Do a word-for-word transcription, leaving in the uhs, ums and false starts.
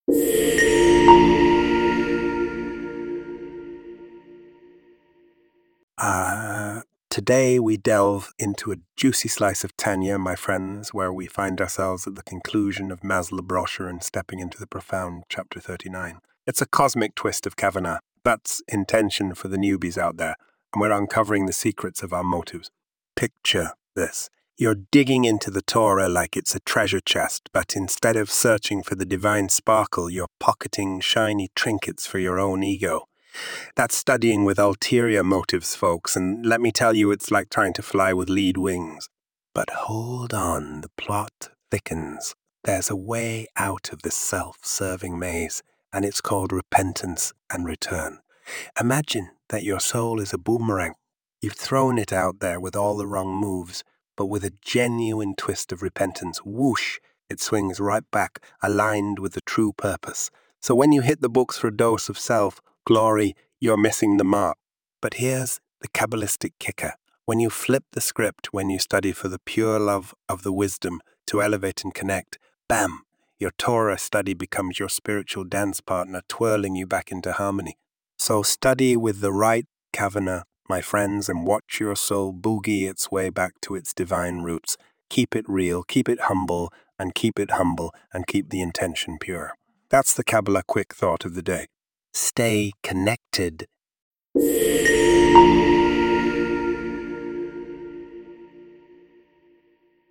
Uh, today we delve into a juicy slice of Tanya, my friends, where we find ourselves at the conclusion of Maslow brochure and stepping into the profound chapter thirty-nine. It's a cosmic twist of Kavanagh. That's intention for the newbies out there, and we're uncovering the secrets of our motives. Picture this. You're digging into the Torah like it's a treasure chest, but instead of searching for the divine sparkle, you're pocketing shiny trinkets for your own ego. That's studying with ulterior motives, folks, and let me tell you, it's like trying to fly with lead wings. But hold on, the plot thickens. There's a way out of this self-serving maze, and it's called repentance and return. Imagine that your soul is a boomerang. You've thrown it out there with all the wrong moves, but with a genuine twist of repentance, whoosh, it swings right back, aligned with the true purpose. So when you hit the books for a dose of self, glory, you're missing the mark. But here's the Kabbalistic kicker. When you flip the script, when you study for the pure love of the wisdom to elevate and connect, bam, your Torah study becomes your spiritual dance partner, twirling you back into harmony. So study with the right Kavanagh, my friends, and watch your soul boogie its way back to its divine roots. Keep it real, keep it humble, and keep it humble, and keep the intention pure. That's the Kabbalah quick thought of the day. Stay connected.